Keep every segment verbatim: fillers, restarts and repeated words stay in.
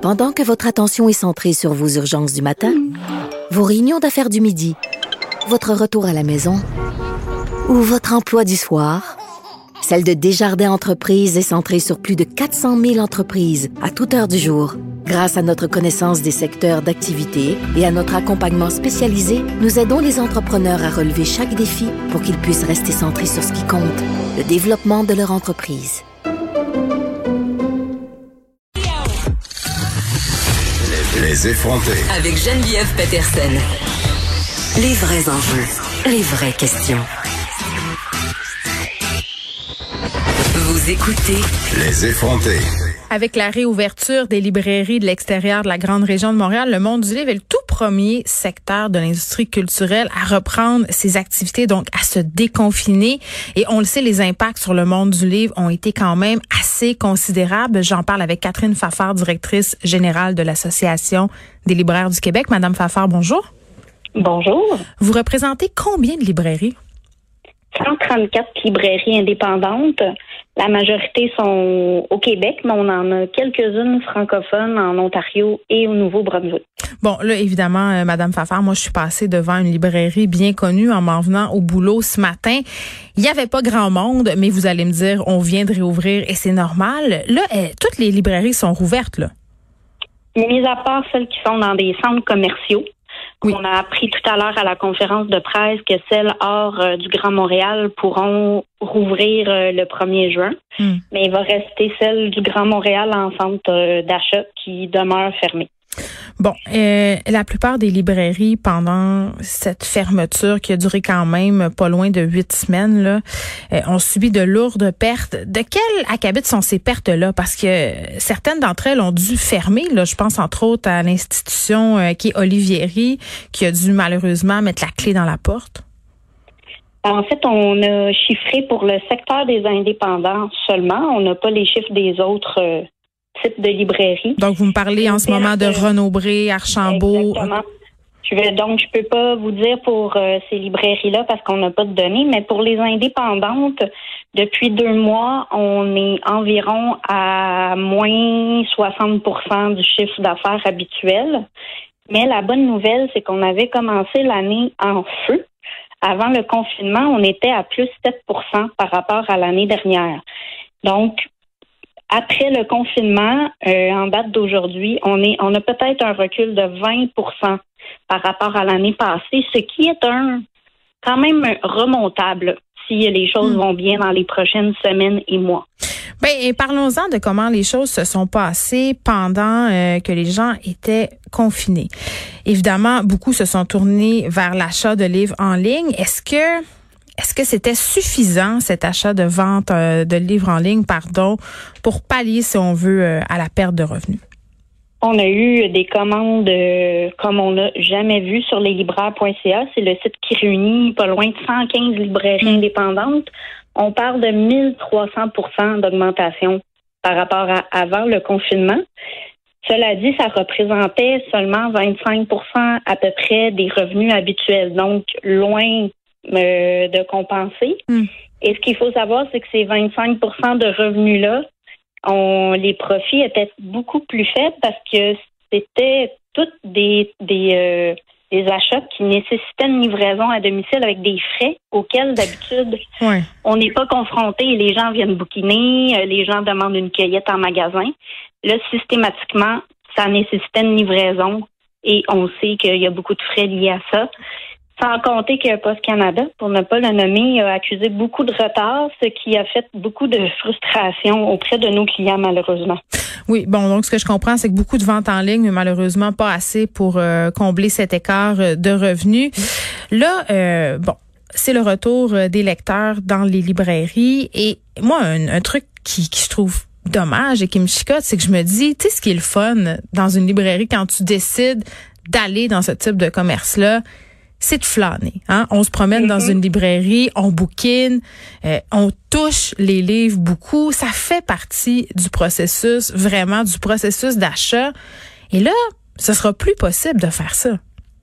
Pendant que votre attention est centrée sur vos urgences du matin, vos réunions d'affaires du midi, votre retour à la maison ou votre emploi du soir, celle de Desjardins Entreprises est centrée sur plus de quatre cent mille entreprises à toute heure du jour. Grâce à notre connaissance des secteurs d'activité et à notre accompagnement spécialisé, nous aidons les entrepreneurs à relever chaque défi pour qu'ils puissent rester centrés sur ce qui compte, le développement de leur entreprise. Les effrontés. Avec Geneviève Peterson. Les vrais enjeux, les vraies questions. Vous écoutez Les effrontés. Avec la réouverture des librairies de l'extérieur de la grande région de Montréal, le monde du livre est le tout premier secteur de l'industrie culturelle à reprendre ses activités, donc à se déconfiner. Et on le sait, les impacts sur le monde du livre ont été quand même assez considérables. J'en parle avec Catherine Fafard, directrice générale de l'Association des libraires du Québec. Madame Fafard, bonjour. Bonjour. Vous représentez combien de librairies? cent trente-quatre librairies indépendantes. La majorité sont au Québec, mais on en a quelques-unes francophones en Ontario et au Nouveau-Brunswick. Bon, là, évidemment, euh, Madame Fafard, moi, je suis passée devant une librairie bien connue en m'en venant au boulot ce matin. Il n'y avait pas grand monde, mais vous allez me dire, on vient de réouvrir et c'est normal. Là, euh, toutes les librairies sont rouvertes, là. Mis à part celles qui sont dans des centres commerciaux. Oui. On a appris tout à l'heure à la conférence de presse que celles hors euh, du Grand Montréal pourront rouvrir euh, le premier juin. Mm. Mais il va rester celles du Grand Montréal en centre euh, d'achat qui demeurent fermées. Bon, euh, la plupart des librairies, pendant cette fermeture qui a duré quand même pas loin de huit semaines, là, euh, ont subi de lourdes pertes. De quel acabit sont ces pertes-là? Parce que certaines d'entre elles ont dû fermer. Là, je pense entre autres à l'institution euh, qui est Olivieri, qui a dû malheureusement mettre la clé dans la porte. En fait, on a chiffré pour le secteur des indépendants seulement. On n'a pas les chiffres des autres euh, types de librairies. Donc, vous me parlez en ce moment de Renaud-Bré, Archambault. Exactement. Je vais, donc, je peux pas vous dire pour euh, ces librairies-là parce qu'on n'a pas de données, mais pour les indépendantes, depuis deux mois, on est environ à moins soixante pour cent du chiffre d'affaires habituel. Mais la bonne nouvelle, c'est qu'on avait commencé l'année en feu. Avant le confinement, on était à plus sept pour cent par rapport à l'année dernière. Donc, après le confinement, euh, en date d'aujourd'hui, on est, on a peut-être un recul de vingt pour cent par rapport à l'année passée, ce qui est un quand même remontable si les choses vont bien dans les prochaines semaines et mois. Ben, et parlons-en de comment les choses se sont passées pendant euh, que les gens étaient confinés. Évidemment, beaucoup se sont tournés vers l'achat de livres en ligne. Est-ce que Est-ce que c'était suffisant, cet achat de vente euh, de livres en ligne, pardon, pour pallier, si on veut, euh, à la perte de revenus? On a eu des commandes euh, comme on n'a jamais vu sur leslibraires point c a. C'est le site qui réunit pas loin de cent quinze librairies mmh. indépendantes. On parle de mille trois cents pour cent d'augmentation par rapport à avant le confinement. Cela dit, ça représentait seulement vingt-cinq pour cent à peu près des revenus habituels, donc loin Euh, de compenser. Mm. Et ce qu'il faut savoir, c'est que ces vingt-cinq pour cent de revenus-là, on, les profits étaient beaucoup plus faibles parce que c'était toutes des des, euh, des achats qui nécessitaient une livraison à domicile avec des frais auxquels d'habitude ouais. on n'est pas confronté et les gens viennent bouquiner, les gens demandent une cueillette en magasin. Là, systématiquement, ça nécessitait une livraison et on sait qu'il y a beaucoup de frais liés à ça. Sans compter que Post Canada, pour ne pas le nommer, a accusé beaucoup de retard, ce qui a fait beaucoup de frustration auprès de nos clients, malheureusement. Oui, bon, donc ce que je comprends, c'est que beaucoup de ventes en ligne, mais malheureusement pas assez pour euh, combler cet écart de revenus. Là, euh, bon, c'est le retour des lecteurs dans les librairies. Et moi, un, un truc qui, qui je trouve dommage et qui me chicote, c'est que je me dis, tu sais, ce qui est le fun dans une librairie quand tu décides d'aller dans ce type de commerce-là, c'est de flâner. Hein? On se promène mm-hmm. dans une librairie, on bouquine, euh, on touche les livres beaucoup. Ça fait partie du processus, vraiment, du processus d'achat. Et là, ce sera plus possible de faire ça.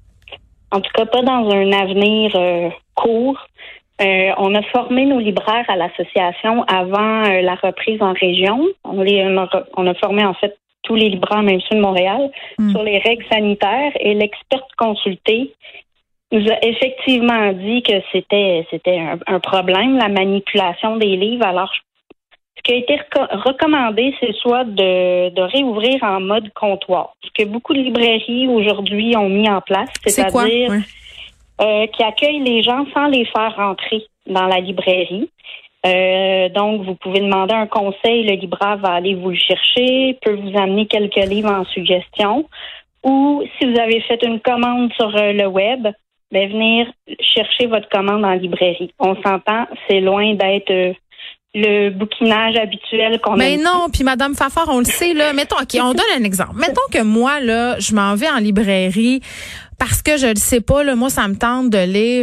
En tout cas, pas dans un avenir euh, court. Euh, on a formé nos libraires à l'association avant euh, la reprise en région. On, les, on, a, on a formé, en fait, tous les libraires, même ceux de Montréal, mm. sur les règles sanitaires. Et l'experte consultée nous a effectivement dit que c'était c'était un, un problème, la manipulation des livres. Alors, ce qui a été reco- recommandé, c'est soit de, de réouvrir en mode comptoir. Ce que beaucoup de librairies aujourd'hui ont mis en place, c'est-à-dire c'est quoi? Ouais. euh, qui accueillent les gens sans les faire rentrer dans la librairie. Euh, donc, vous pouvez demander un conseil, le libraire va aller vous le chercher, peut vous amener quelques livres en suggestion. Ou, si vous avez fait une commande sur euh, le web, ben venir chercher votre commande en librairie. On s'entend, c'est loin d'être euh, le bouquinage habituel qu'on a. Mais non, puis Madame Fafard, on le sait, là. Mettons, OK, on donne un exemple. Mettons que moi, là, je m'en vais en librairie parce que je le sais pas, là, moi, ça me tente de lire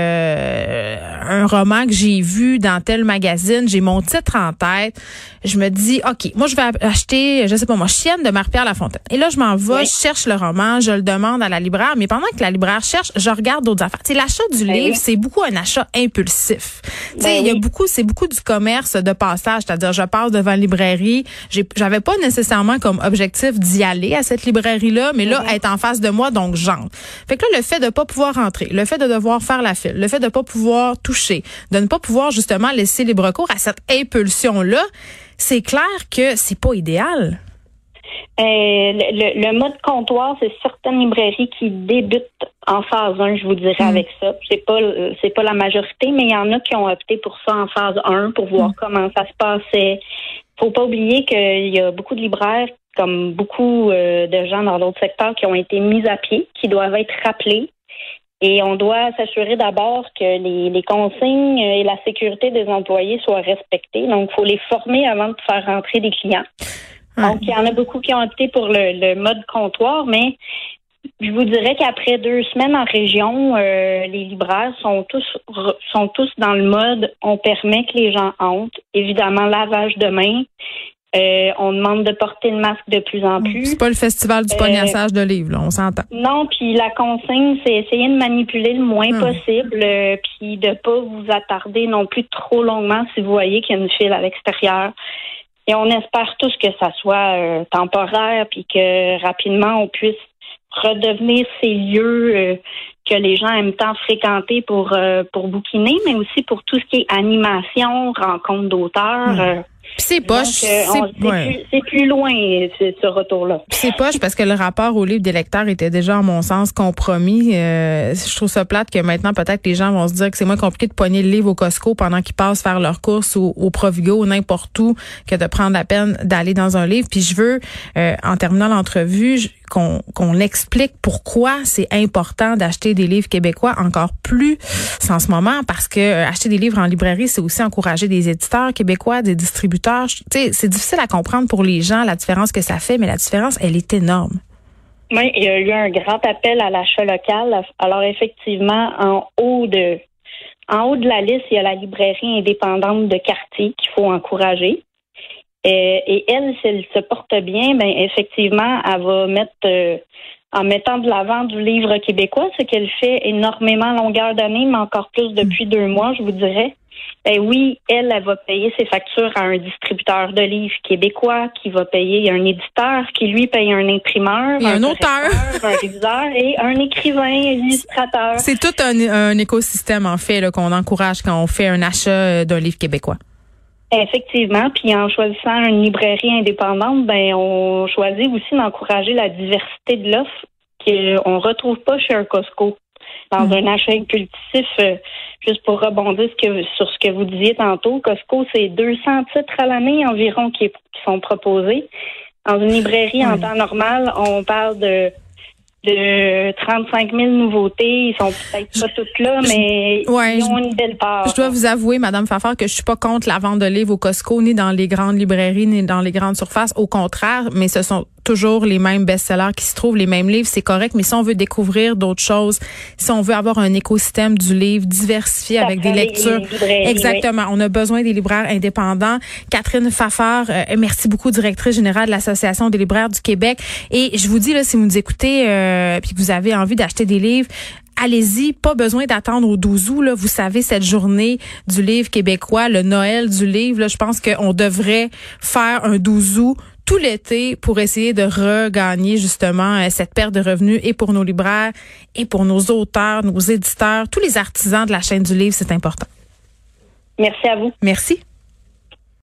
euh, un roman que j'ai vu dans tel magazine, j'ai mon titre en tête, je me dis, OK, moi, je vais acheter, je sais pas moi, Chienne de Marie-Pierre Lafontaine. Et là, je m'en vais, oui. je cherche le roman, je le demande à la libraire, mais pendant que la libraire cherche, je regarde d'autres affaires. Tu sais, l'achat du ben livre, oui. c'est beaucoup un achat impulsif. Tu sais, il ben y a oui. beaucoup, c'est beaucoup du commerce de passage, c'est-à-dire, je passe devant une librairie, j'ai, j'avais pas nécessairement comme objectif d'y aller à cette librairie-là, mais là, mm-hmm. être en face de moi, donc j'entre. Fait que là, le fait de pas pouvoir rentrer, le fait de devoir faire la file, le fait de pas pouvoir toucher, de ne pas pouvoir justement laisser libre cours à cette impulsion-là, c'est clair que c'est pas idéal. Euh, le, le, le mode comptoir, c'est certaines librairies qui débutent en phase un, je vous dirais, mmh. avec ça. C'est pas c'est pas la majorité, mais il y en a qui ont opté pour ça en phase un pour voir mmh. comment ça se passait. Faut pas oublier qu'il y a beaucoup de libraires, comme beaucoup euh, de gens dans d'autres secteurs, qui ont été mis à pied, qui doivent être rappelés. Et on doit s'assurer d'abord que les, les consignes et la sécurité des employés soient respectées. Donc, il faut les former avant de faire rentrer des clients. Hum. Donc, il y en a beaucoup qui ont opté pour le, le mode comptoir, mais je vous dirais qu'après deux semaines en région, euh, les libraires sont tous sont tous dans le mode on permet que les gens entrent. Évidemment, lavage de mains. Euh, on demande de porter le masque de plus en plus. C'est pas le festival du pognassage euh, de livres, là, on s'entend. Non, puis la consigne, c'est essayer de manipuler le moins hum. possible, euh, puis de pas vous attarder non plus trop longuement si vous voyez qu'il y a une file à l'extérieur. Et on espère tous que ça soit euh, temporaire, puis que rapidement on puisse redevenir ces lieux euh, que les gens aiment tant fréquenter pour euh, pour bouquiner, mais aussi pour tout ce qui est animation, rencontre d'auteurs. Hum. Euh, Puis c'est poche, Donc, euh, c'est, on, c'est, ouais. plus, c'est plus loin ce, ce retour-là. Puis c'est poche parce que le rapport au livre des lecteurs était déjà, à mon sens, compromis. Euh, je trouve ça plate que maintenant, peut-être, les gens vont se dire que c'est moins compliqué de pogner le livre au Costco pendant qu'ils passent faire leurs courses ou au Provigo ou n'importe où que de prendre la peine d'aller dans un livre. Puis je veux, euh, en terminant l'entrevue, je, qu'on, qu'on explique pourquoi c'est important d'acheter des livres québécois encore plus en ce moment, parce que euh, acheter des livres en librairie, c'est aussi encourager des éditeurs québécois, des distributeurs. Tu sais, c'est difficile à comprendre pour les gens la différence que ça fait, mais la différence, elle est énorme. Oui, il y a eu un grand appel à l'achat local. Alors effectivement, en haut de en haut de la liste, il y a la librairie indépendante de quartier qu'il faut encourager. Et, et elle, si elle se porte bien, ben effectivement, elle va mettre euh, en mettant de l'avant du livre québécois, ce qu'elle fait énormément à longueur d'année, mais encore plus depuis mmh. deux mois, je vous dirais. Ben oui, elle, elle va payer ses factures à un distributeur de livres québécois qui va payer un éditeur qui, lui, paye un imprimeur, et un, un auteur, un réviseur et un écrivain, un illustrateur. C'est tout un, un écosystème, en fait, là, qu'on encourage quand on fait un achat d'un livre québécois. Effectivement, puis en choisissant une librairie indépendante, ben on choisit aussi d'encourager la diversité de l'offre qu'on retrouve pas chez un Costco. Dans mmh. un achat impulsif, euh, juste pour rebondir ce que, sur ce que vous disiez tantôt, Costco, c'est deux cents titres à l'année environ qui, qui sont proposés. Dans une librairie, mmh. en temps normal, on parle de de trente-cinq mille nouveautés. Ils sont peut-être pas toutes là, mais ouais, ils ont une belle part. Je dois vous avouer, Madame Fafard, que je suis pas contre la vente de livres au Costco, ni dans les grandes librairies, ni dans les grandes surfaces. Au contraire, mais ce sont toujours les mêmes best-sellers qui se trouvent, les mêmes livres, c'est correct. Mais si on veut découvrir d'autres choses, si on veut avoir un écosystème du livre diversifié ça avec des lectures, exactement, oui. On a besoin des libraires indépendants. Catherine Fafard, euh, merci beaucoup, directrice générale de l'Association des libraires du Québec. Et je vous dis, là, si vous nous écoutez, euh, puis que vous avez envie d'acheter des livres, allez-y, pas besoin d'attendre au douze août. Là. Vous savez, cette journée du livre québécois, le Noël du livre, là, je pense qu'on devrait faire un douze août tout l'été pour essayer de regagner justement euh, cette perte de revenus et pour nos libraires et pour nos auteurs, nos éditeurs, tous les artisans de la chaîne du livre, c'est important. Merci à vous. Merci.